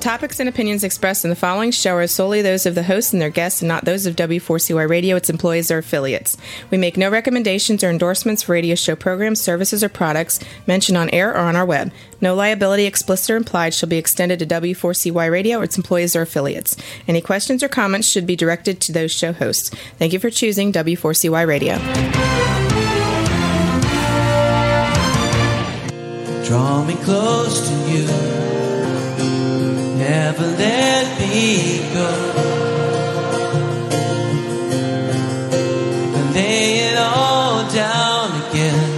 topics and opinions expressed in the following show are solely those of the host and their guests and not those of W4CY Radio, its employees, or affiliates. We make no recommendations or endorsements for radio show programs, services, or products mentioned on air or on our web. No liability, explicit or implied, shall be extended to W4CY Radio or its employees or affiliates. Any questions or comments should be directed to those show hosts. Thank you for choosing W4CY Radio. Draw me close to you, never let me go. And lay it all down again,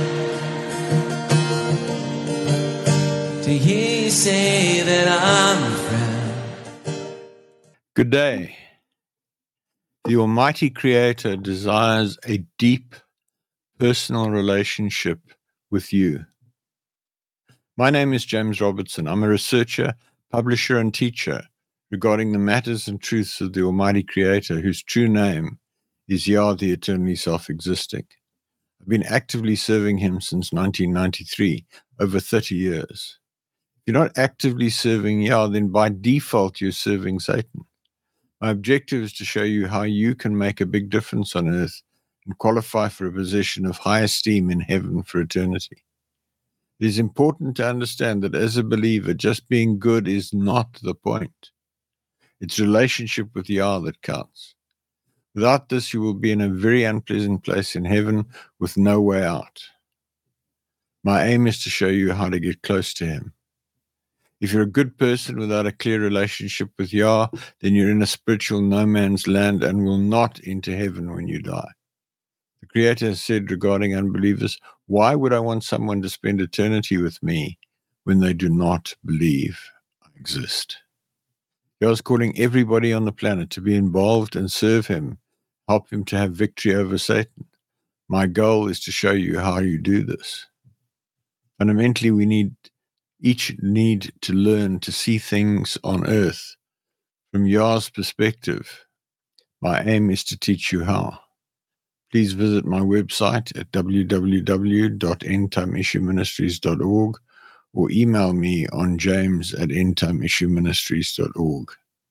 to hear you say that I'm your friend. Good day. The Almighty Creator desires a deep personal relationship with you. My name is James Robertson. I'm a researcher, publisher, and teacher regarding the matters and truths of the Almighty Creator, whose true name is Yah, the eternally self-existing. I've been actively serving him since 1993, over 30 years. If you're not actively serving Yah, then by default you're serving Satan. My objective is to show you how you can make a big difference on earth and qualify for a position of high esteem in heaven for eternity. It is important to understand that as a believer, just being good is not the point. It's relationship with Yah that counts. Without this, you will be in a very unpleasant place in heaven with no way out. My aim is to show you how to get close to him. If you're a good person without a clear relationship with Yah, then you're in a spiritual no man's land and will not enter heaven when you die. The Creator has said regarding unbelievers, why would I want someone to spend eternity with me when they do not believe I exist? Yah is calling everybody on the planet to be involved and serve him, help him to have victory over Satan. My goal is to show you how you do this. Fundamentally, we each need to learn to see things on earth from Yah's perspective. My aim is to teach you how. Please visit my website at www.endtimeissueministries.org or email me on james@endtimeissueministries.org.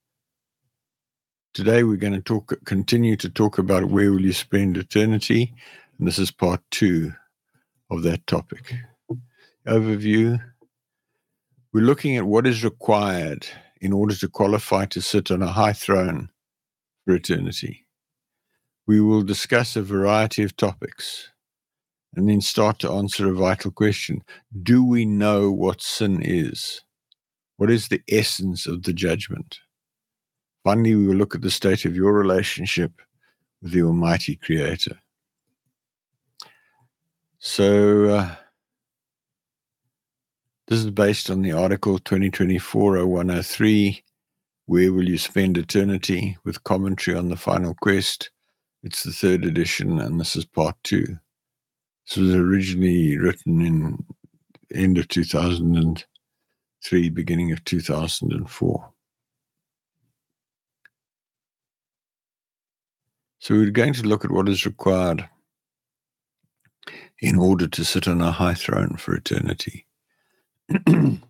Today we're going to continue to talk about where will you spend eternity, and this is part 2 of that topic. Overview. We're looking at what is required in order to qualify to sit on a high throne for eternity. We will discuss a variety of topics and then start to answer a vital question. Do we know what sin is? What is the essence of the judgment? Finally, we will look at the state of your relationship with the Almighty Creator. So, this is based on the article 2024-0103, Where Will You Spend Eternity, with commentary on the Final Quest. It's the 3rd edition, and this is part 2. This was originally written in end of 2003, beginning of 2004. So we're going to look at what is required in order to sit on a high throne for eternity. And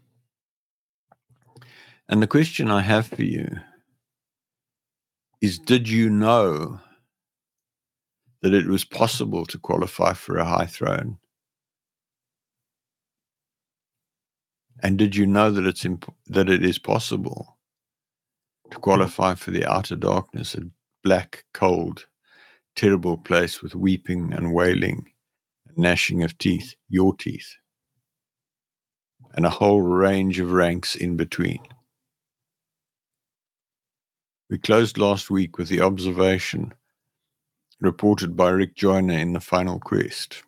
the question I have for you is, did you know that it was possible to qualify for a high throne? And did you know that it is possible to qualify for the outer darkness, a black, cold, terrible place with weeping and wailing and gnashing of teeth, your teeth, and a whole range of ranks in between? We closed last week with the observation reported by Rick Joyner in the Final Quest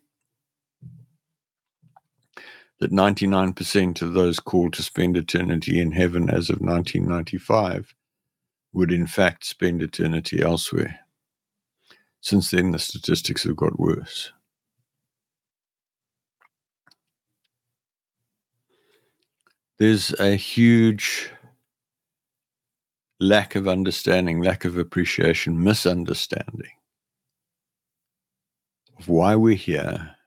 that 99% of those called to spend eternity in heaven as of 1995 would in fact spend eternity elsewhere. Since then, the statistics have got worse. There's a huge lack of understanding, lack of appreciation, misunderstanding of why we're here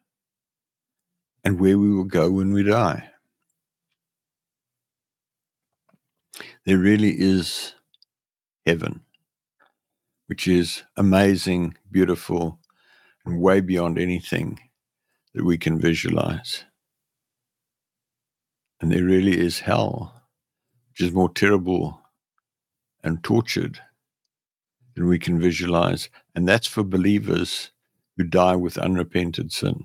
and where we will go when we die. there really is heaven, which is amazing, beautiful, and way beyond anything that we can visualize. And there really is hell, which is more terrible and tortured than we can visualize. And that's for believers who die with unrepented sin.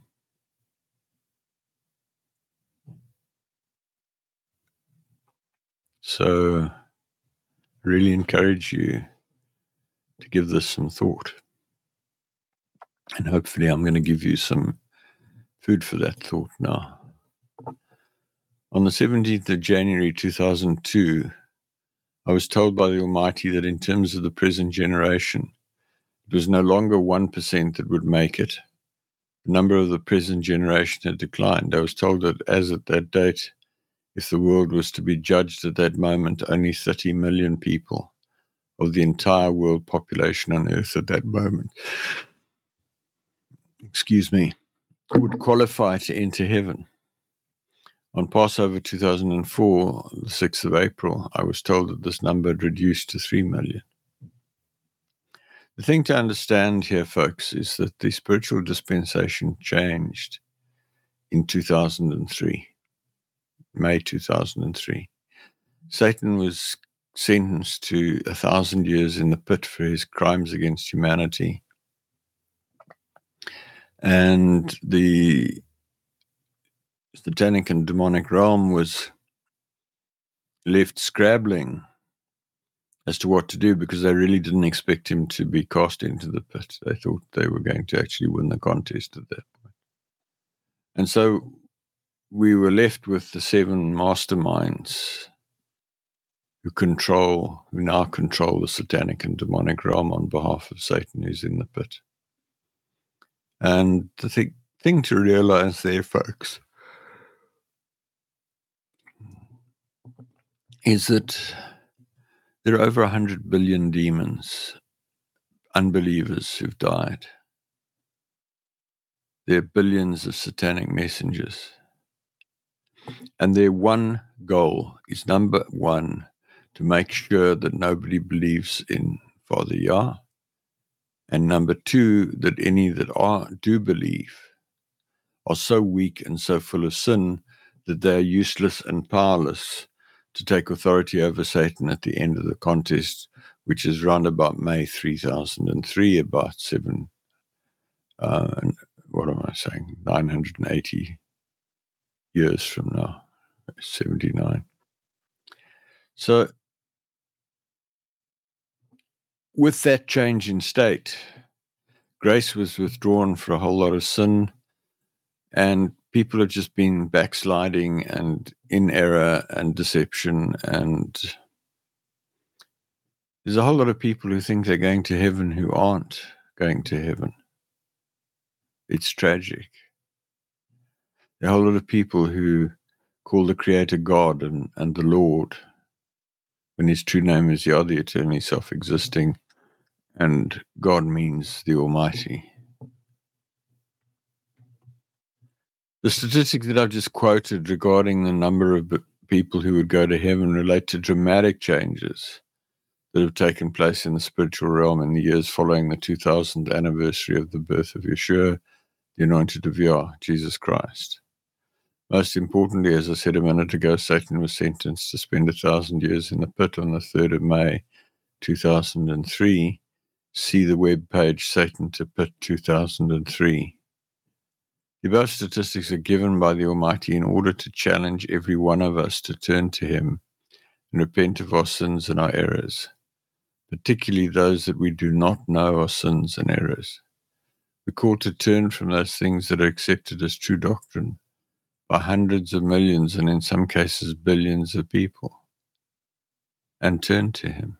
So I really encourage you to give this some thought. And hopefully I'm going to give you some food for that thought now. On the 17th of January 2002, I was told by the Almighty that in terms of the present generation, it was no longer 1% that would make it. The number of the present generation had declined. I was told that as at that date, if the world was to be judged at that moment, only 30 million people of the entire world population on earth at that moment, would qualify to enter heaven. On Passover 2004, the 6th of April, I was told that this number had reduced to 3 million. The thing to understand here, folks, is that the spiritual dispensation changed in 2003, May 2003. Satan was sentenced to 1,000 years in the pit for his crimes against humanity. And the satanic and demonic realm was left scrabbling as to what to do, because they really didn't expect him to be cast into the pit. They thought they were going to actually win the contest at that point. And so we were left with the 7 masterminds who now control the satanic and demonic realm on behalf of Satan, who's in the pit. And the thing to realize there, folks, is that there are over 100 billion demons, unbelievers who've died. There are billions of satanic messengers. And their one goal is, number one, to make sure that nobody believes in Father Yah. And number two, that any that do believe are so weak and so full of sin that they are useless and powerless to take authority over Satan at the end of the contest, which is round about May 3003, about 980 years from now, 79. So with that change in state, grace was withdrawn for a whole lot of sin, and people have just been backsliding and in error and deception, and there's a whole lot of people who think they're going to heaven who aren't going to heaven. It's tragic. There are a whole lot of people who call the Creator God and the Lord, when his true name is Yah, the eternally self-existing, and God means the Almighty. The statistic that I've just quoted regarding the number of people who would go to heaven relate to dramatic changes that have taken place in the spiritual realm in the years following the 2000th anniversary of the birth of Yeshua, the anointed of Yah, Jesus Christ. Most importantly, as I said a minute ago, Satan was sentenced to spend 1,000 years in the pit on the 3rd of May 2003. See the web page Satan to Pit 2003. The above statistics are given by the Almighty in order to challenge every one of us to turn to him and repent of our sins and our errors, particularly those that we do not know are sins and errors. We're called to turn from those things that are accepted as true doctrine by hundreds of millions, and in some cases billions of people, and turn to him.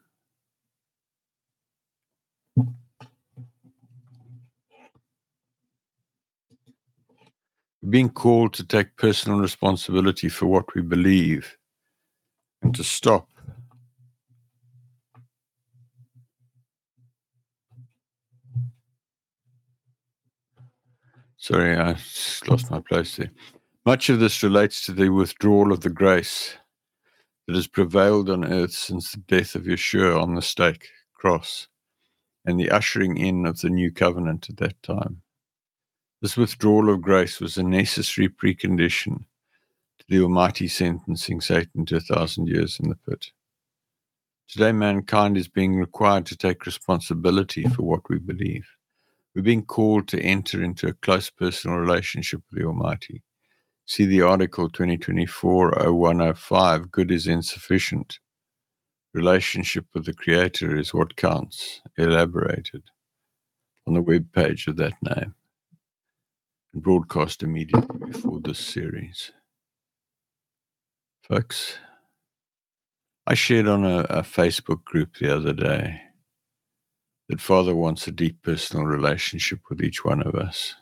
We're being called to take personal responsibility for what we believe and to stop Sorry, I just lost my place there. Much of this relates to the withdrawal of the grace that has prevailed on earth since the death of Yeshua on the stake cross and the ushering in of the new covenant at that time. This withdrawal of grace was a necessary precondition to the Almighty sentencing Satan to 1,000 years in the pit. Today, mankind is being required to take responsibility for what we believe. We're being called to enter into a close personal relationship with the Almighty. See the article 2024-0105, Good is Insufficient. Relationship with the Creator is what counts, elaborated on the web page of that name and broadcast immediately before this series. Folks, I shared on a Facebook group the other day that Father wants a deep personal relationship with each one of us.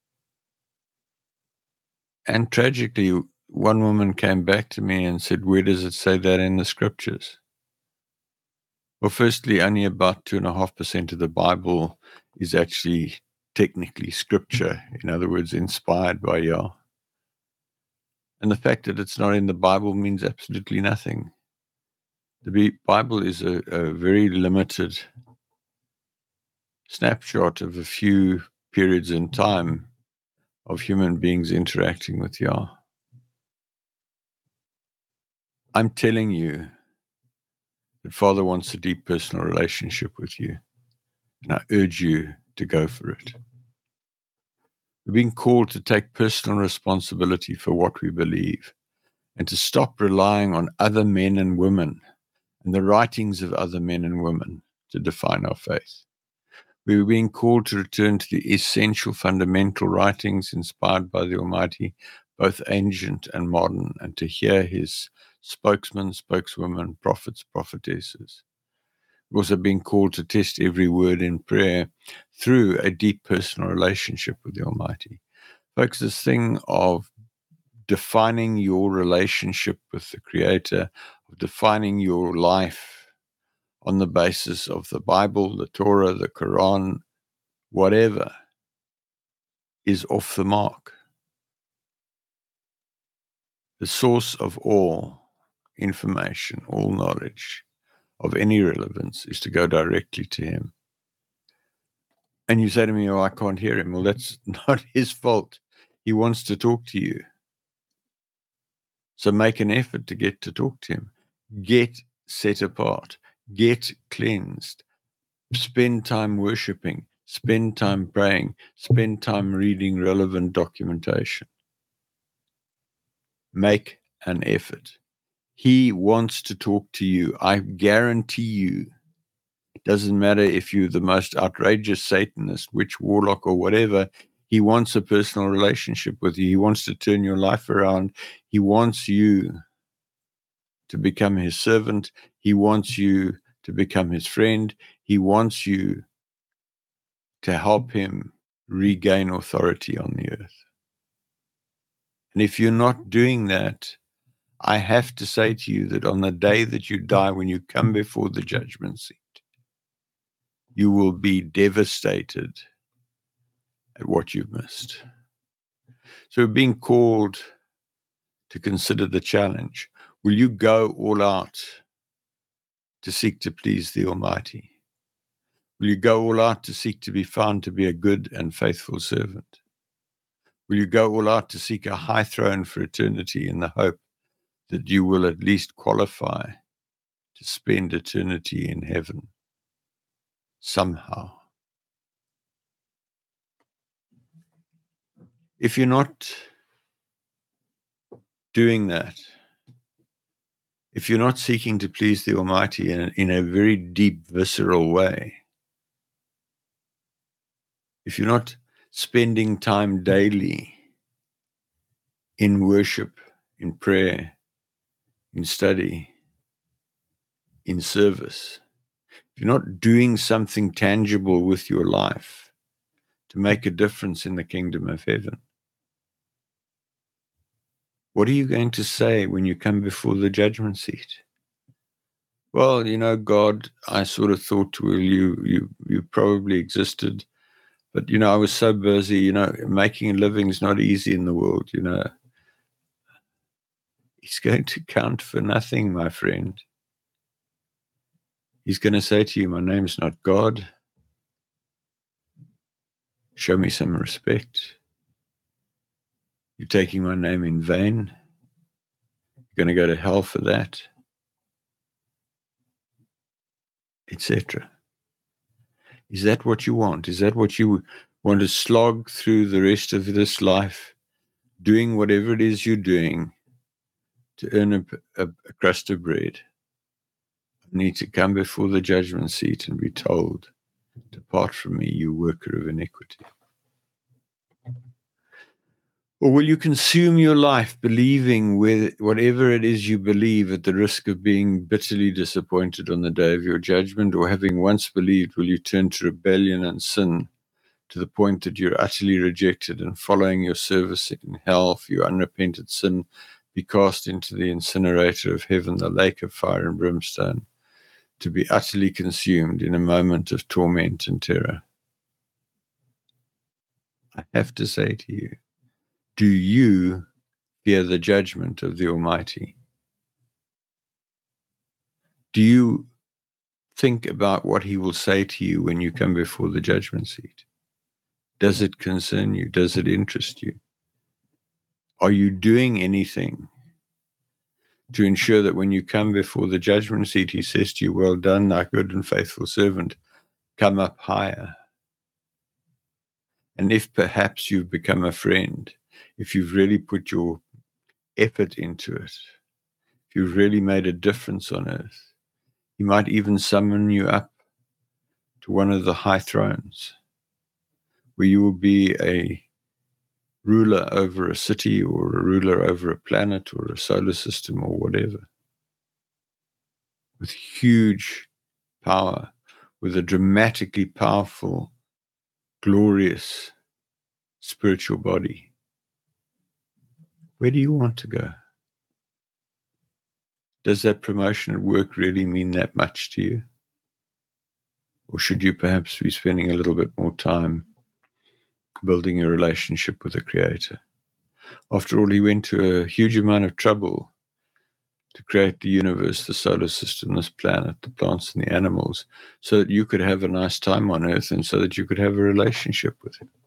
And tragically, one woman came back to me and said, where does it say that in the scriptures? Well, firstly, only about 2.5% of the Bible is actually technically scripture, in other words, inspired by Yah. And the fact that it's not in the Bible means absolutely nothing. The Bible is a very limited snapshot of a few periods in time of human beings interacting with Yah. I'm telling you that Father wants a deep personal relationship with you, and I urge you to go for it. We're being called to take personal responsibility for what we believe and to stop relying on other men and women and the writings of other men and women to define our faith. We're being called to return to the essential fundamental writings inspired by the Almighty, both ancient and modern, and to hear his spokesmen, spokeswomen, prophets, prophetesses. We're also being called to test every word in prayer through a deep personal relationship with the Almighty. Folks, this thing of defining your relationship with the Creator, of defining your life on the basis of the Bible, the Torah, the Quran, whatever, is off the mark. The source of all information, all knowledge of any relevance is to go directly to him. And you say to me, oh, I can't hear him. Well, that's not his fault. He wants to talk to you. So make an effort to get to talk to him. Get set apart. Get cleansed. Spend time worshiping. Spend time praying. Spend time reading relevant documentation. Make an effort. He wants to talk to you. I guarantee you. It doesn't matter if you're the most outrageous Satanist, witch, warlock, or whatever. He wants a personal relationship with you. He wants to turn your life around. He wants you to become his servant. He wants you to become his friend. He wants you to help him regain authority on the earth. And if you're not doing that, I have to say to you that on the day that you die, when you come before the judgment seat, you will be devastated at what you've missed. So we're being called to consider the challenge. Will you go all out to seek to please the Almighty? Will you go all out to seek to be found to be a good and faithful servant? Will you go all out to seek a high throne for eternity in the hope that you will at least qualify to spend eternity in heaven somehow? If you're not doing that, if you're not seeking to please the Almighty in a very deep, visceral way, if you're not spending time daily in worship, in prayer, in study, in service, if you're not doing something tangible with your life to make a difference in the kingdom of heaven, what are you going to say when you come before the judgment seat? Well, God, I sort of thought, well, you probably existed, but, I was so busy, making a living is not easy in the world, He's going to count for nothing, my friend. He's going to say to you, my name's not God. Show me some respect. You're taking my name in vain. You're going to go to hell for that, etc. Is that what you want? Is that what you want to slog through the rest of this life, doing whatever it is you're doing to earn a crust of bread? You need to come before the judgment seat and be told, depart from me, you worker of iniquity. Or will you consume your life believing whatever it is you believe at the risk of being bitterly disappointed on the day of your judgment? Or having once believed, will you turn to rebellion and sin to the point that you're utterly rejected and following your service in hell for your unrepented sin, be cast into the incinerator of heaven, the lake of fire and brimstone, to be utterly consumed in a moment of torment and terror? I have to say to you, do you fear the judgment of the Almighty? Do you think about what he will say to you when you come before the judgment seat? Does it concern you? Does it interest you? Are you doing anything to ensure that when you come before the judgment seat, he says to you, well done, thy good and faithful servant, come up higher? And if perhaps you've become a friend, if you've really put your effort into it, if you've really made a difference on earth, he might even summon you up to one of the high thrones where you will be a ruler over a city or a ruler over a planet or a solar system or whatever, with huge power, with a dramatically powerful, glorious spiritual body. Where do you want to go? Does that promotion at work really mean that much to you? Or should you perhaps be spending a little bit more time building a relationship with the Creator? After all, he went to a huge amount of trouble to create the universe, the solar system, this planet, the plants and the animals, so that you could have a nice time on earth and so that you could have a relationship with him.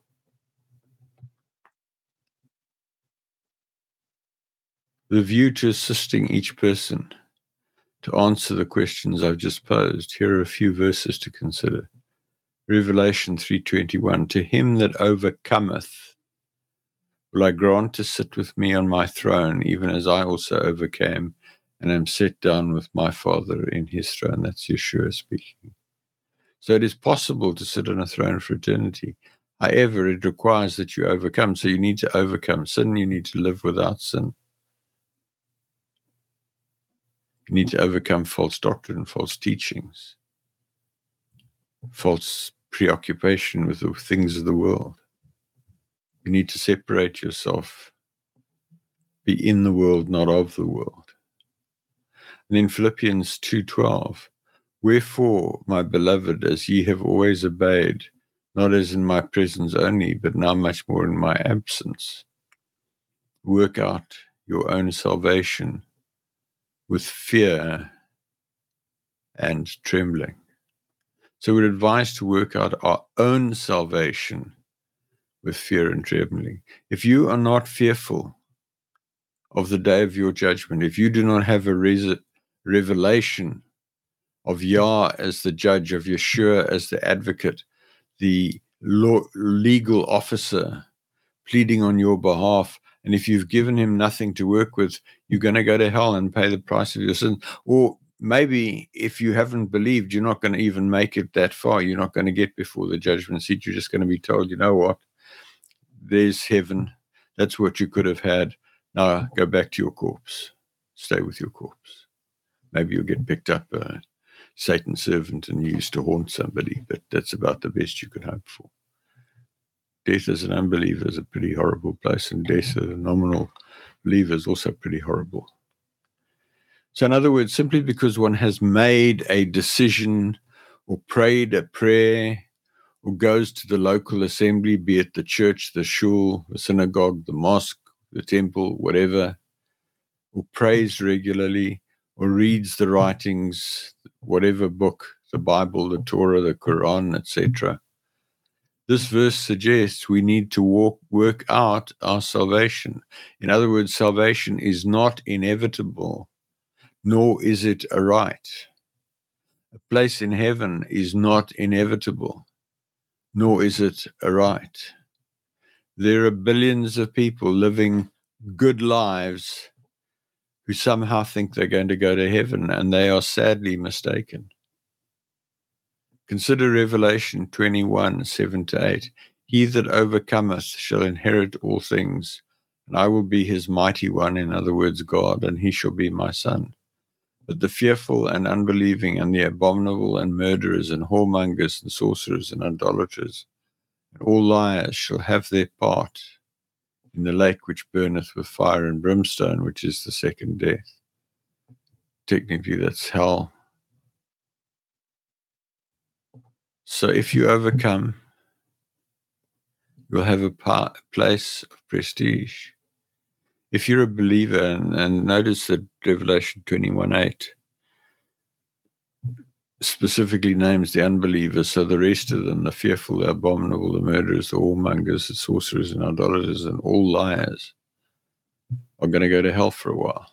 The view to assisting each person to answer the questions I've just posed, here are a few verses to consider. Revelation 3:21, to him that overcometh will I grant to sit with me on my throne, even as I also overcame and am set down with my Father in his throne. That's Yeshua speaking. So it is possible to sit on a throne for eternity. However, it requires that you overcome. So you need to overcome sin. You need to live without sin. You need to overcome false doctrine, false teachings, false preoccupation with the things of the world. You need to separate yourself, be in the world, not of the world. And in Philippians 2:12, wherefore, my beloved, as ye have always obeyed, not as in my presence only, but now much more in my absence, work out your own salvation with fear and trembling. So we're advised to work out our own salvation with fear and trembling. If you are not fearful of the day of your judgment, if you do not have a revelation of Yah as the judge, of Yeshua as the advocate, the legal officer pleading on your behalf, and if you've given him nothing to work with, you're going to go to hell and pay the price of your sin. Or maybe if you haven't believed, you're not going to even make it that far. You're not going to get before the judgment seat. You're just going to be told, you know what? There's heaven. That's what you could have had. Now go back to your corpse. Stay with your corpse. Maybe you'll get picked up a Satan's servant and used to haunt somebody, but that's about the best you could hope for. Death as an unbeliever is a pretty horrible place, and death as a nominal believer is also pretty horrible. So in other words, simply because one has made a decision or prayed a prayer or goes to the local assembly, be it the church, the shul, the synagogue, the mosque, the temple, whatever, or prays regularly, or reads the writings, whatever book, the Bible, the Torah, the Quran, etc. This verse suggests we need to work out our salvation. In other words, salvation is not inevitable, nor is it a right. A place in heaven is not inevitable, nor is it a right. There are billions of people living good lives who somehow think they're going to go to heaven, and they are sadly mistaken. Consider Revelation 21, 7-8. He that overcometh shall inherit all things, and I will be his mighty one, in other words, God, and he shall be my son. But the fearful and unbelieving and the abominable and murderers and whoremongers and sorcerers and idolaters and all liars shall have their part in the lake which burneth with fire and brimstone, which is the second death. Technically, that's hell. So if you overcome, you'll have a place of prestige. If you're a believer, and notice that Revelation 21:8 specifically names the unbelievers, so the rest of them, the fearful, the abominable, the murderers, the whoremongers, the sorcerers and idolaters, and all liars, are going to go to hell for a while.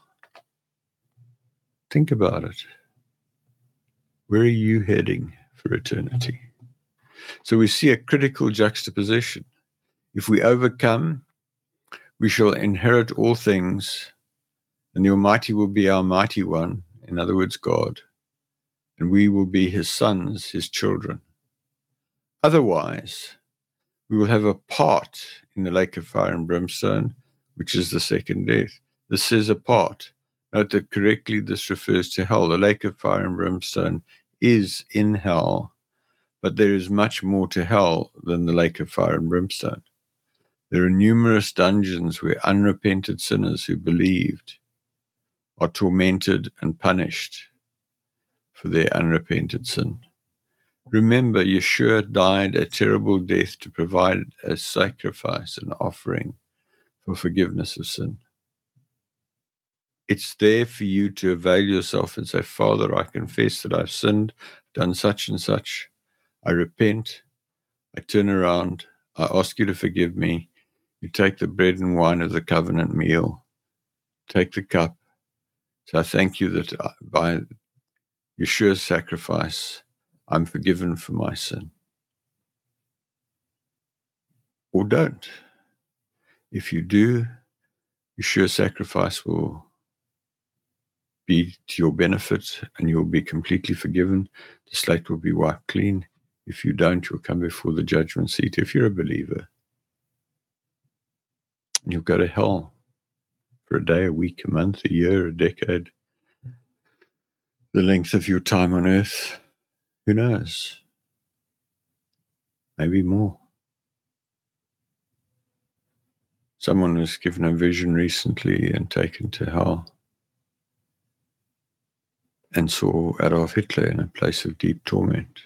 Think about it. Where are you heading for eternity? So we see a critical juxtaposition. If we overcome, we shall inherit all things, and the Almighty will be our mighty one, in other words, God, and we will be his sons, his children. Otherwise, we will have a part in the lake of fire and brimstone, which is the second death. This says a part. Note that correctly this refers to hell. The lake of fire and brimstone is in hell, but there is much more to hell than the lake of fire and brimstone. There are numerous dungeons where unrepented sinners who believed are tormented and punished for their unrepented sin. Remember, Yeshua died a terrible death to provide a sacrifice, an offering for forgiveness of sin. It's there for you to avail yourself and say, Father, I confess that I've sinned, done such and such. I repent. I turn around. I ask you to forgive me. You take the bread and wine of the covenant meal. Take the cup. So I thank you that by Yeshua's sacrifice, I'm forgiven for my sin. Or don't. If you do, Yeshua's sacrifice will be to your benefit and you'll be completely forgiven. The slate will be wiped clean. If you don't, you'll come before the judgment seat. If you're a believer, you'll go to hell for a day, a week, a month, a year, a decade. The length of your time on earth, who knows? Maybe more. Someone was given a vision recently and taken to hell and saw Adolf Hitler in a place of deep torment.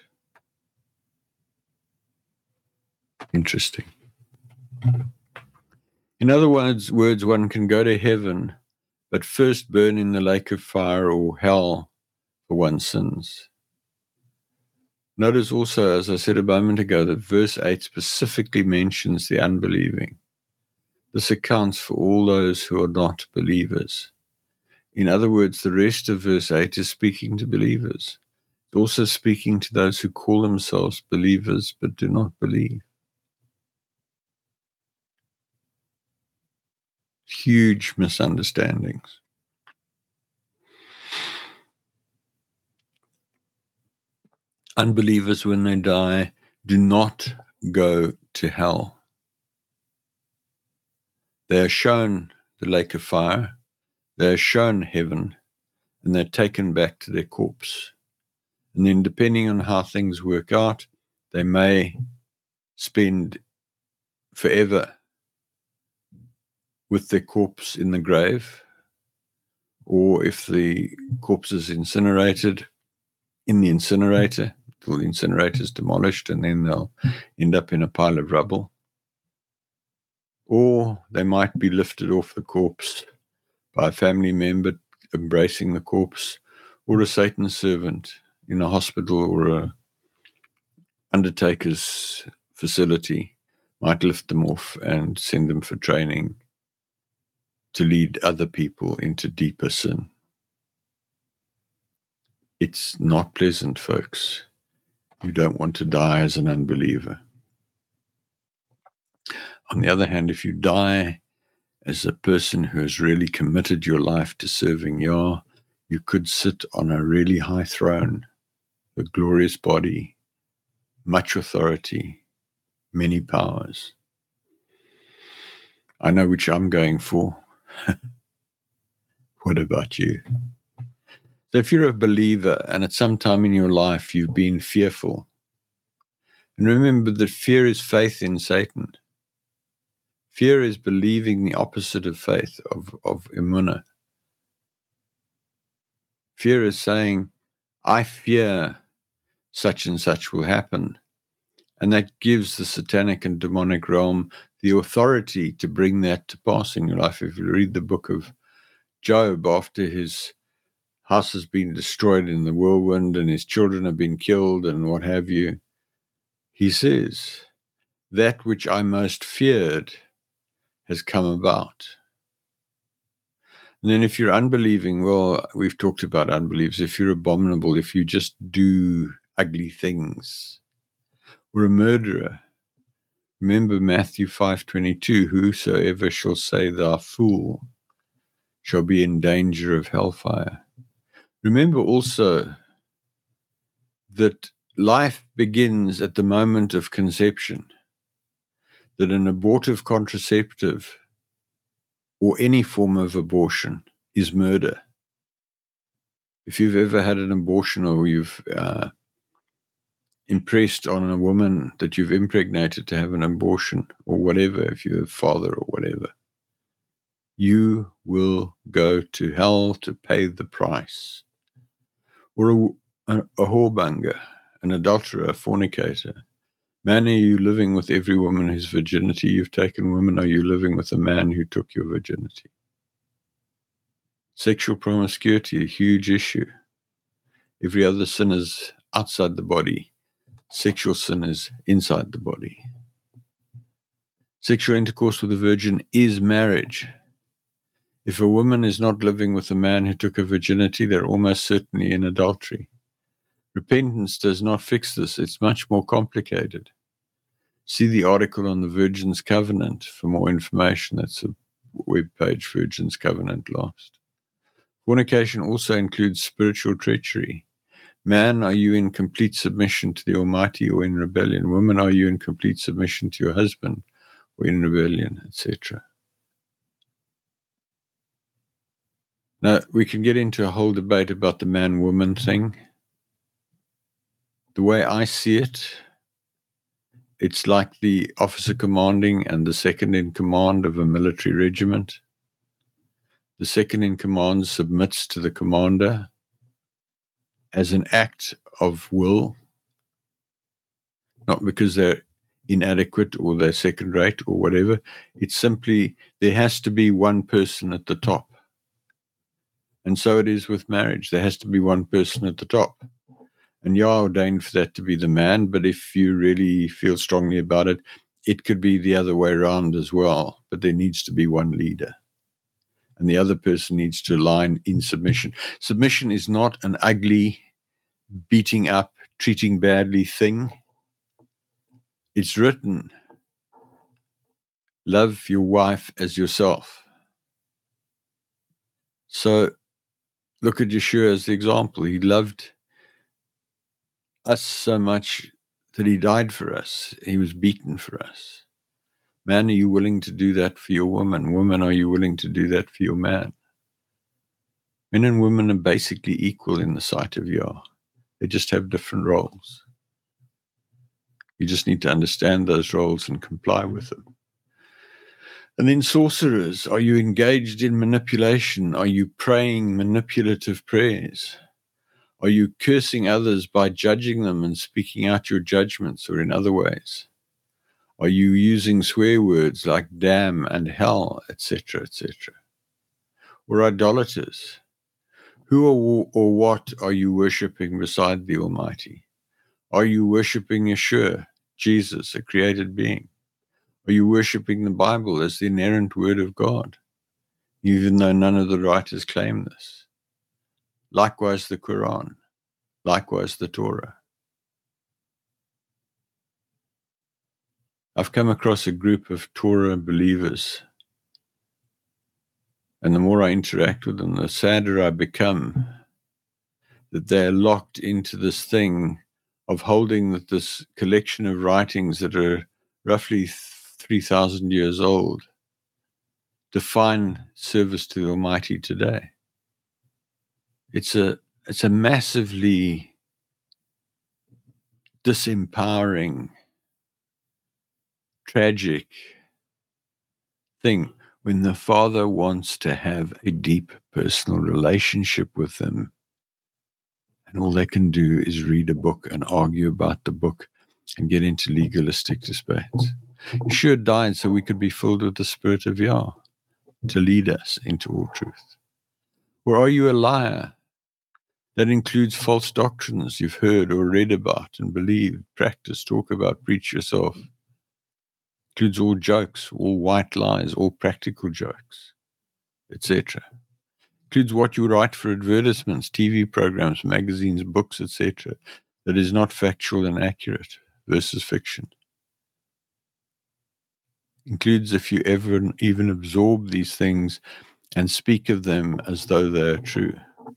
Interesting. In other words, one can go to heaven, but first burn in the lake of fire or hell for one's sins. Notice also, as I said a moment ago, that verse 8 specifically mentions the unbelieving. This accounts for all those who are not believers. In other words, the rest of verse 8 is speaking to believers. It's also speaking to those who call themselves believers but do not believe. Huge misunderstandings. Unbelievers, when they die, do not go to hell. They are shown the lake of fire, they are shown heaven, and they're taken back to their corpse. And then depending on how things work out, they may spend forever with their corpse in the grave, or if the corpse is incinerated, in the incinerator, till the incinerator is demolished, and then they'll end up in a pile of rubble. Or they might be lifted off the corpse by a family member embracing the corpse, or a Satan servant in a hospital or a undertaker's facility might lift them off and send them for training to lead other people into deeper sin. It's not pleasant, folks. You don't want to die as an unbeliever. On the other hand, if you die as a person who has really committed your life to serving Yah, you could sit on a really high throne, a glorious body, much authority, many powers. I know which I'm going for. What about you? So if you're a believer and at some time in your life you've been fearful, and remember that fear is faith in Satan. Fear is believing the opposite of faith, of emunah. Fear is saying, I fear such and such will happen. And that gives the satanic and demonic realm the authority to bring that to pass in your life. If you read the book of Job, after his house has been destroyed in the whirlwind and his children have been killed and what have you, he says, that which I most feared has come about. And then if you're unbelieving, well, we've talked about unbelievers. If you're abominable, if you just do ugly things, or a murderer, remember Matthew 5:22, whosoever shall say thou fool shall be in danger of hellfire. Remember also that life begins at the moment of conception, that an abortive contraceptive or any form of abortion is murder. If you've ever had an abortion or you've impressed on a woman that you've impregnated to have an abortion or whatever, if you're a father or whatever, you will go to hell to pay the price. Or a whoremonger, an adulterer, a fornicator. Man, are you living with every woman whose virginity you've taken? Woman, are you living with a man who took your virginity? Sexual promiscuity, a huge issue. Every other sin is outside the body. Sexual sin is inside the body. Sexual intercourse with a virgin is marriage. If a woman is not living with a man who took her virginity, they're almost certainly in adultery. Repentance does not fix this. It's much more complicated. See the article on the Virgin's Covenant for more information. That's a webpage, Virgin's Covenant Lost. Fornication also includes spiritual treachery. Man, are you in complete submission to the Almighty or in rebellion? Woman, are you in complete submission to your husband or in rebellion, etc.? Now, we can get into a whole debate about the man-woman thing. The way I see it, it's like the officer commanding and the second in command of a military regiment. The second in command submits to the commander as an act of will, not because they're inadequate or they're second rate or whatever. It's simply there has to be one person at the top. And so it is with marriage. There has to be one person at the top. And Yah ordained for that to be the man, but if you really feel strongly about it, it could be the other way around as well. But there needs to be one leader. And the other person needs to align in submission. Submission is not an ugly, beating up, treating badly thing. It's written, love your wife as yourself. So look at Yeshua as the example. He loved us so much that he died for us. He was beaten for us. Man, are you willing to do that for your woman? Woman, are you willing to do that for your man? Men and women are basically equal in the sight of Yah. They just have different roles. You just need to understand those roles and comply with them. And then sorcerers, are you engaged in manipulation? Are you praying manipulative prayers? Are you cursing others by judging them and speaking out your judgments or in other ways? Are you using swear words like damn and hell, etc., etc.? or idolaters? Who or what are you worshipping beside the Almighty? Are you worshipping Yeshua, Jesus, a created being? Are you worshipping the Bible as the inerrant word of God, even though none of the writers claim this? Likewise the Quran, likewise the Torah. I've come across a group of Torah believers, and the more I interact with them, the sadder I become that they're locked into this thing of holding that this collection of writings that are roughly 3,000 years old define service to the Almighty today. It's a massively disempowering, tragic thing when the Father wants to have a deep personal relationship with them, and all they can do is read a book and argue about the book and get into legalistic debates. Yeshua died so we could be filled with the Spirit of Yah to lead us into all truth. Or are you a liar? That includes false doctrines you've heard or read about and believed, practice, talk about, preach yourself. Includes all jokes, all white lies, all practical jokes, etc. Includes what you write for advertisements, TV programs, magazines, books, etc. that is not factual and accurate versus fiction. Includes if you ever even absorb these things and speak of them as though they are true.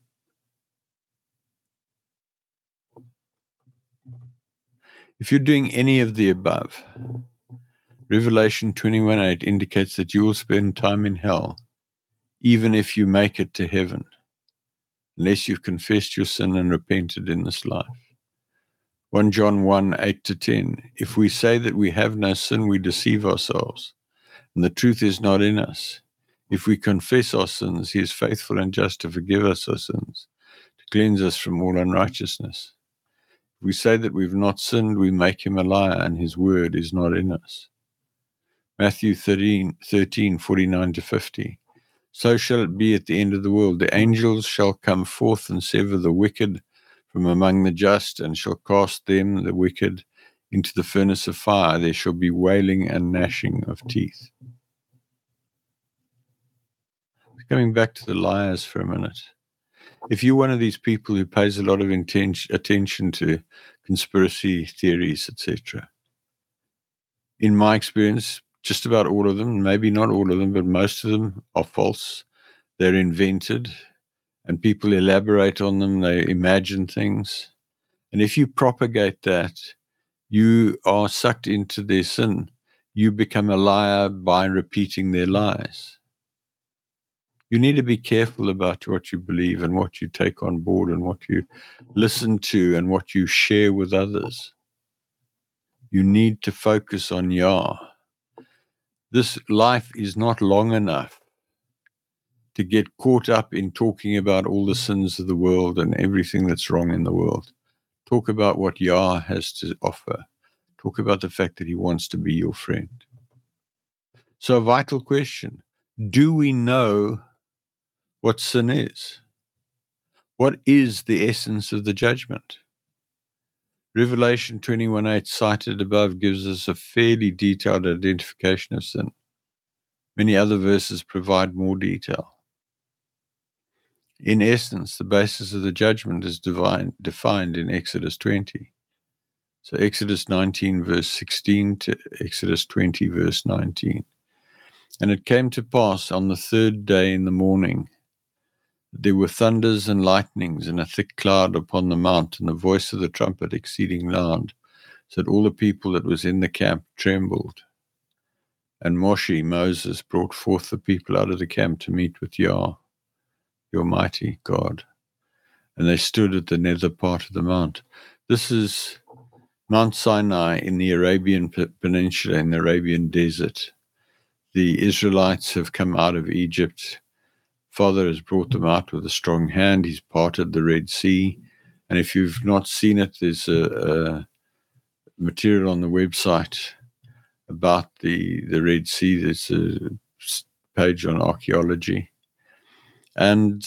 If you're doing any of the above, Revelation 21:8 indicates that you will spend time in hell, even if you make it to heaven, unless you've confessed your sin and repented in this life. 1 John 1:8-10, if we say that we have no sin, we deceive ourselves, and the truth is not in us. If we confess our sins, he is faithful and just to forgive us our sins, to cleanse us from all unrighteousness. If we say that we've not sinned, we make him a liar, and his word is not in us. Matthew 13:49-50. So shall it be at the end of the world. The angels shall come forth and sever the wicked from among the just, and shall cast them, the wicked, into the furnace of fire. There shall be wailing and gnashing of teeth. Coming back to the liars for a minute. If you're one of these people who pays a lot of attention to conspiracy theories, etc., in my experience, just about all of them, maybe not all of them, but most of them are false. They're invented, and people elaborate on them. They imagine things. And if you propagate that, you are sucked into their sin. You become a liar by repeating their lies. You need to be careful about what you believe and what you take on board and what you listen to and what you share with others. You need to focus on Yah. This life is not long enough to get caught up in talking about all the sins of the world and everything that's wrong in the world. Talk about what Yah has to offer. Talk about the fact that he wants to be your friend. So a vital question, do we know what sin is? What is the essence of the judgment? Revelation 21:8 cited above gives us a fairly detailed identification of sin. Many other verses provide more detail. In essence, the basis of the judgment is defined in Exodus 20. So Exodus 19 verse 16 to Exodus 20 verse 19. And it came to pass on the third day in the morning, there were thunders and lightnings and a thick cloud upon the mount, and the voice of the trumpet exceeding loud, so that all the people that was in the camp trembled. And Moses, brought forth the people out of the camp to meet with Yah, your mighty God. And they stood at the nether part of the mount. This is Mount Sinai in the Arabian Peninsula, in the Arabian desert. The Israelites have come out of Egypt. Father has brought them out with a strong hand. He's parted the Red Sea. And if you've not seen it, there's a material on the website about the Red Sea. There's a page on archaeology. And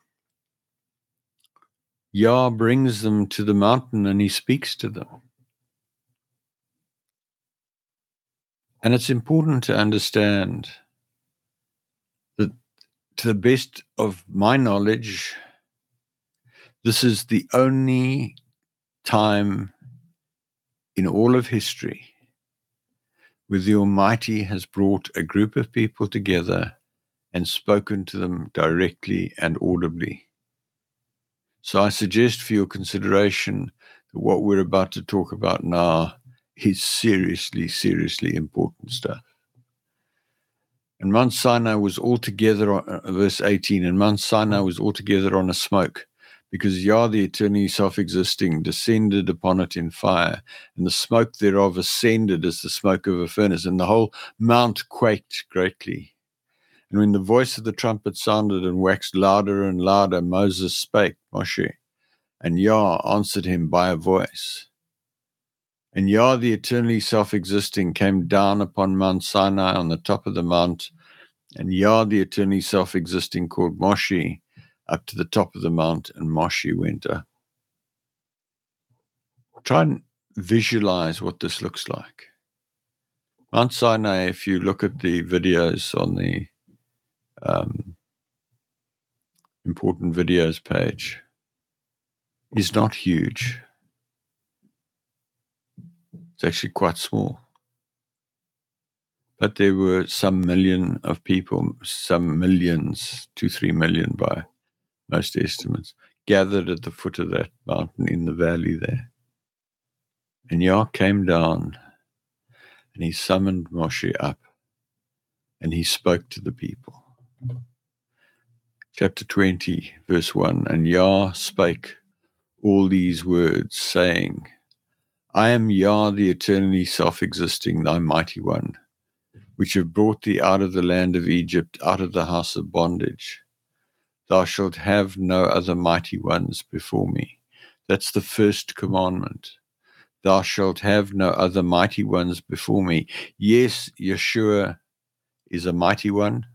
Yah brings them to the mountain and he speaks to them. And it's important to understand that, to the best of my knowledge, this is the only time in all of history where the Almighty has brought a group of people together and spoken to them directly and audibly. So I suggest for your consideration that what we're about to talk about now is seriously, seriously important stuff. And Mount Sinai was altogether, verse 18, and Mount Sinai was altogether on a smoke, because Yah, the eternally self-existing, descended upon it in fire, and the smoke thereof ascended as the smoke of a furnace, and the whole mount quaked greatly. And when the voice of the trumpet sounded and waxed louder and louder, Moses spake, Moshe, and Yah answered him by a voice. And Yah, the eternally self-existing, came down upon Mount Sinai on the top of the mount, and Yah, the eternally self-existing, called Moshe up to the top of the mount, and Moshe went up. Try and visualize what this looks like. Mount Sinai, if you look at the videos on the important videos page, is not huge. It's actually quite small. But there were some million of people, some millions, 2-3 million by most estimates, gathered at the foot of that mountain in the valley there. And Yah came down and he summoned Moshe up and he spoke to the people. Chapter 20, verse 1, and Yah spake all these words, saying, I am Yah, the eternally self-existing, thy mighty one, which have brought thee out of the land of Egypt, out of the house of bondage. Thou shalt have no other mighty ones before me. That's the first commandment. Thou shalt have no other mighty ones before me. Yes, Yeshua is a mighty one.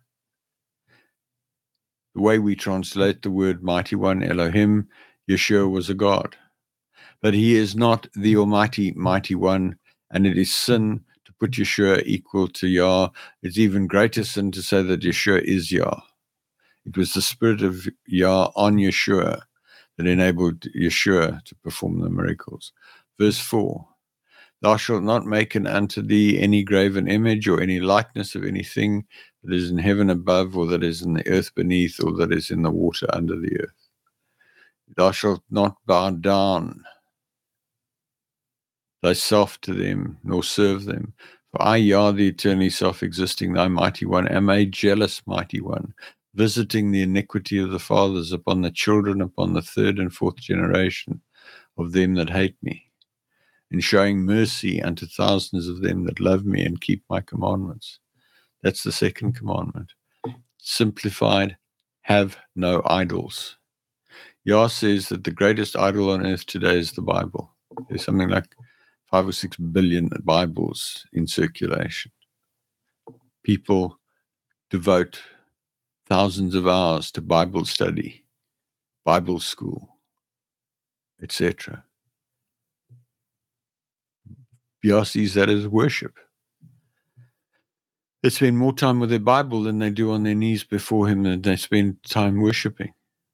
The way we translate the word mighty one, Elohim, Yeshua was a God. But he is not the almighty, mighty one, and it is sin to put Yeshua equal to Yah. It's even greater sin to say that Yeshua is Yah. It was the spirit of Yah on Yeshua that enabled Yeshua to perform the miracles. Verse 4, thou shalt not make unto thee any graven image or any likeness of anything that is in heaven above, or that is in the earth beneath, or that is in the water under the earth. Thou shalt not bow down thyself to them, nor serve them. For I, Yah, the eternally self-existing, thy mighty one, am a jealous mighty one, visiting the iniquity of the fathers upon the children, upon the third and fourth generation of them that hate me, and showing mercy unto thousands of them that love me and keep my commandments. That's the second commandment. Simplified, have no idols. Yah says that the greatest idol on earth today is the Bible. There's something like 5 or 6 billion Bibles in circulation. People devote thousands of hours to Bible study, Bible school, etc. Yah sees that as worship. They spend more time with their Bible than they do on their knees before him, and they spend time worshiping.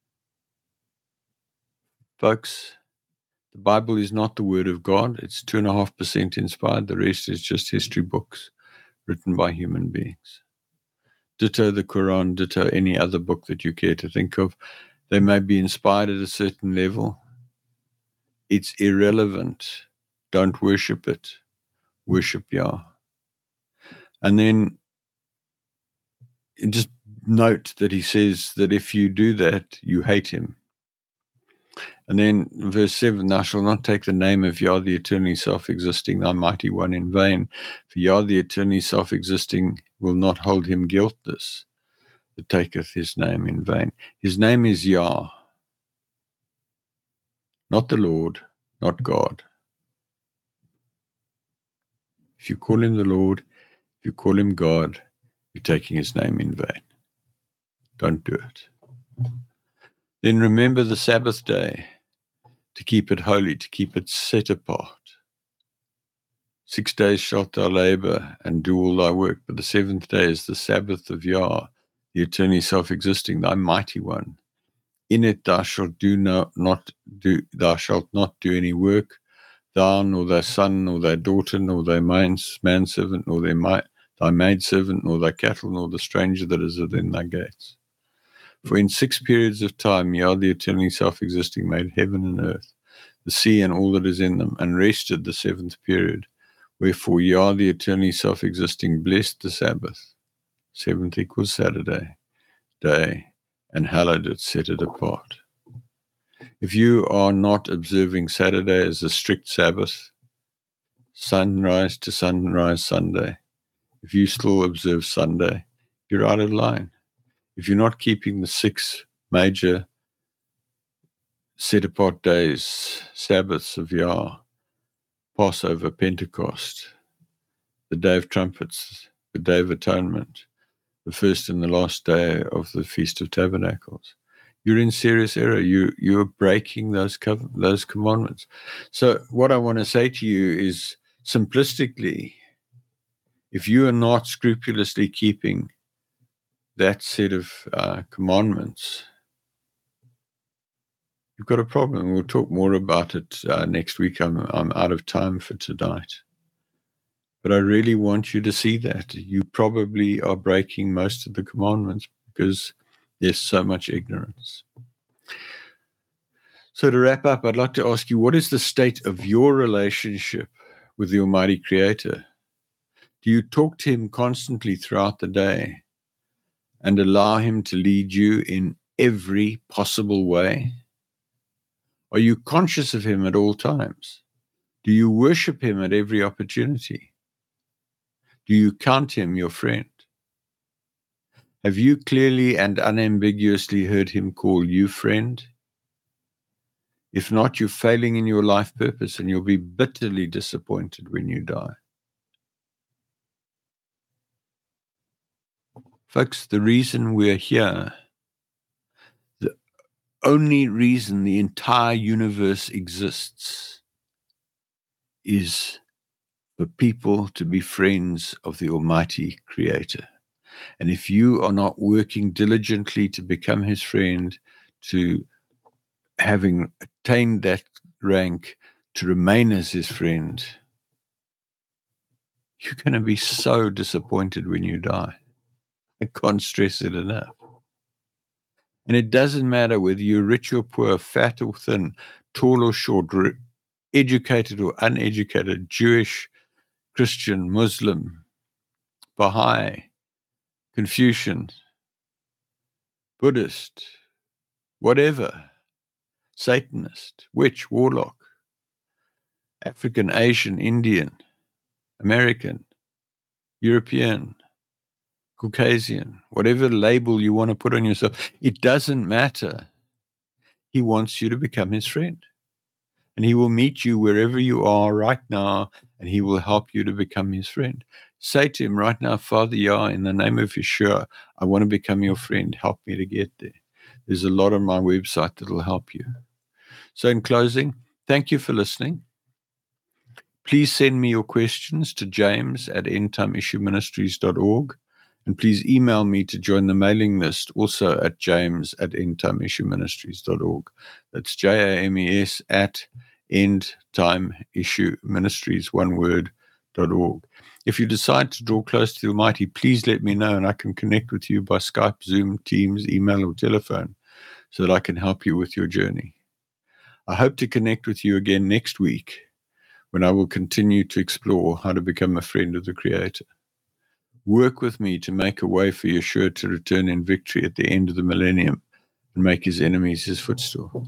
Folks, the Bible is not the Word of God. It's 2.5% inspired. The rest is just history books written by human beings. Ditto the Quran, ditto any other book that you care to think of. They may be inspired at a certain level. It's irrelevant. Don't worship it. Worship Yah. And then just note that he says that if you do that, you hate him. And then verse 7, thou shalt not take the name of Yah, the eternally self-existing, thy mighty one, in vain. For Yah, the eternally self-existing, will not hold him guiltless that taketh his name in vain. His name is Yah, not the Lord, not God. If you call him the Lord, if you call him God, you're taking his name in vain. Don't do it. Then remember the Sabbath day, to keep it holy, to keep it set apart. 6 days shalt thou labor and do all thy work, but the seventh day is the Sabbath of Yah, the eternally self-existing, thy mighty one. In it thou shalt not do any work, thou, nor thy son, nor thy daughter, nor thy manservant, nor thy maidservant, nor thy cattle, nor the stranger that is within thy gates. For in 6 periods of time Yah, the eternally self-existing, made heaven and earth, the sea and all that is in them, and rested the 7th period. Wherefore Yah, the eternally self-existing, blessed the Sabbath, 7th equals Saturday, day, and hallowed it, set it apart. If you are not observing Saturday as a strict Sabbath, sunrise to sunrise Sunday, if you still observe Sunday, you're out of line. If you're not keeping the 6 major set-apart days, Sabbaths of Yah, Passover, Pentecost, the Day of Trumpets, the Day of Atonement, the first and the last day of the Feast of Tabernacles, you're in serious error. You're breaking those commandments. So what I want to say to you is, simplistically, if you are not scrupulously keeping that set of commandments, you've got a problem. We'll talk more about it next week. I'm out of time for tonight. But I really want you to see that. You probably are breaking most of the commandments because there's so much ignorance. So to wrap up, I'd like to ask you, what is the state of your relationship with the Almighty Creator? Do you talk to Him constantly throughout the day and allow Him to lead you in every possible way? Are you conscious of Him at all times? Do you worship Him at every opportunity? Do you count Him your friend? Have you clearly and unambiguously heard Him call you friend? If not, you're failing in your life purpose and you'll be bitterly disappointed when you die. Folks, the reason we're here, the only reason the entire universe exists, is for people to be friends of the Almighty Creator. And if you are not working diligently to become His friend, to having attained that rank, to remain as His friend, you're going to be so disappointed when you die. I can't stress it enough. And it doesn't matter whether you're rich or poor, fat or thin, tall or short, educated or uneducated, Jewish, Christian, Muslim, Baha'i, Confucian, Buddhist, whatever, Satanist, witch, warlock, African, Asian, Indian, American, European, Caucasian, whatever label you want to put on yourself, it doesn't matter. He wants you to become His friend. And He will meet you wherever you are right now, and He will help you to become His friend. Say to Him right now, Father Yah, in the name of Yeshua, I want to become your friend. Help me to get there. There's a lot on my website that will help you. So in closing, thank you for listening. Please send me your questions to james@endtimeissueministries.org. And please email me to join the mailing list, also at james@endtimeissueministries.org. That's JAMES at endtimeissueministries, one word, .org. If you decide to draw close to the Almighty, please let me know, and I can connect with you by Skype, Zoom, Teams, email, or telephone so that I can help you with your journey. I hope to connect with you again next week when I will continue to explore how to become a friend of the Creator. Work with me to make a way for Yeshua to return in victory at the end of the millennium and make His enemies His footstool.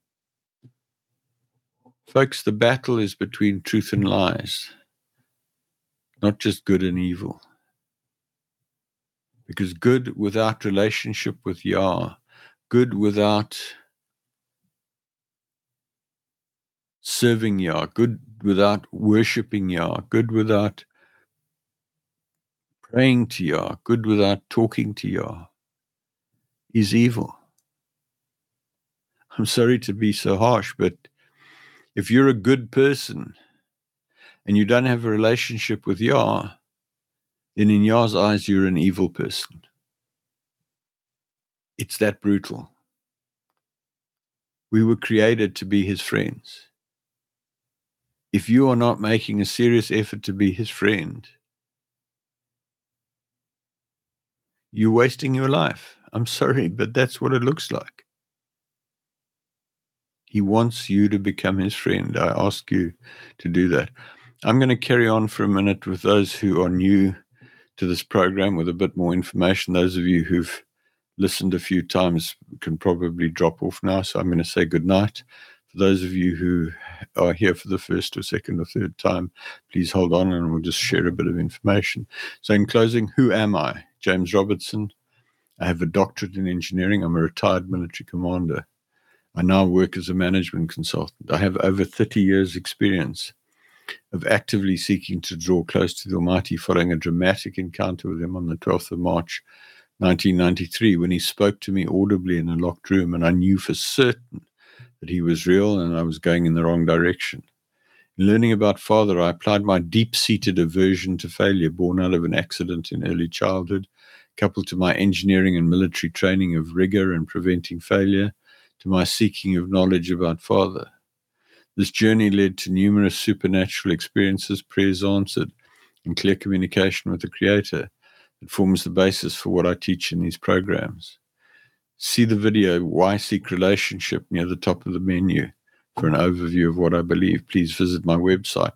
Folks, the battle is between truth and lies, not just good and evil. Because good without relationship with Yah, good without serving Yah, good without worshiping Yah, good without praying to Yah, good without talking to Yah, is evil. I'm sorry to be so harsh, but if you're a good person and you don't have a relationship with Yah, then in Yah's eyes, you're an evil person. It's that brutal. We were created to be his friends. If you are not making a serious effort to be his friend, you're wasting your life. I'm sorry, but that's what it looks like. He wants you to become his friend. I ask you to do that. I'm going to carry on for a minute with those who are new to this program with a bit more information. Those of you who've listened a few times can probably drop off now, so I'm going to say good night. For those of you who are here for the first or second or third time, please hold on and we'll just share a bit of information. So in closing, who am I? James Robertson. I have a doctorate in engineering. I'm a retired military commander. I now work as a management consultant. I have over 30 years' experience of actively seeking to draw close to the Almighty following a dramatic encounter with him on the 12th of March, 1993, when he spoke to me audibly in a locked room, and I knew for certain that he was real and I was going in the wrong direction. In learning about Father, I applied my deep-seated aversion to failure born out of an accident in early childhood, coupled to my engineering and military training of rigor and preventing failure, to my seeking of knowledge about Father. This journey led to numerous supernatural experiences, prayers answered, and clear communication with the Creator that forms the basis for what I teach in these programs. See the video, Why Seek Relationship, near the top of the menu for an overview of what I believe. Please visit my website,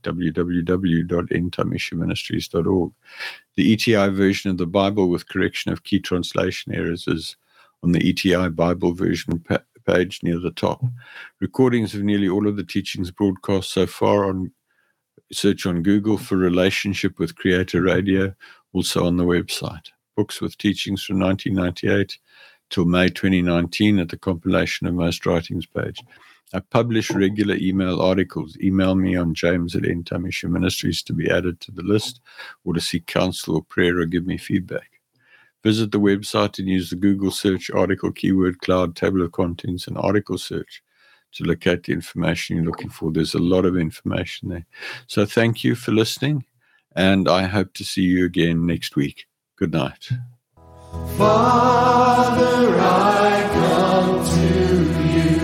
www.endtimeissueministries.org. The ETI version of the Bible with correction of key translation errors is on the ETI Bible version page near the top. Recordings of nearly all of the teachings broadcast so far search on Google for Relationship with Creator Radio, also on the website. Books with teachings from 1998 till May 2019 at the compilation of most writings page. I publish regular email articles. Email me on james@endtimeissueministries to be added to the list or to seek counsel or prayer or give me feedback. Visit the website and use the Google search article keyword cloud table of contents and article search to locate the information you're looking for. There's a lot of information there. So thank you for listening, and I hope to see you again next week. Good night. Father, I come to you,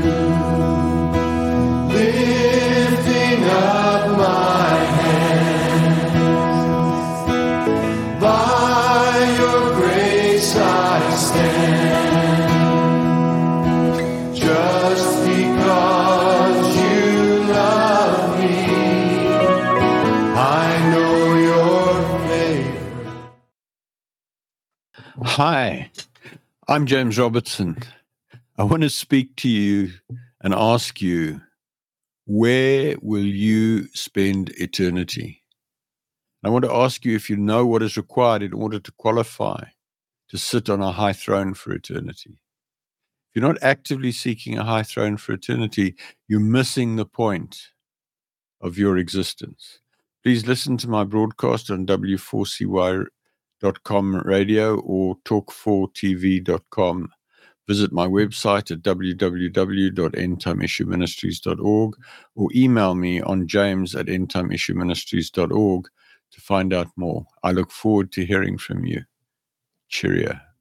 lifting up my hands. By your grace I stand, just because you love me. I know your favor. Hi, I'm James Robertson. I want to speak to you and ask you, where will you spend eternity? I want to ask you if you know what is required in order to qualify to sit on a high throne for eternity. If you're not actively seeking a high throne for eternity, you're missing the point of your existence. Please listen to my broadcast on W4CY.com radio or talk4tv.com. Visit my website at www.endtimeissueministries.org or email me on james@endtimeissueministries.org to find out more. I look forward to hearing from you. Cheerio.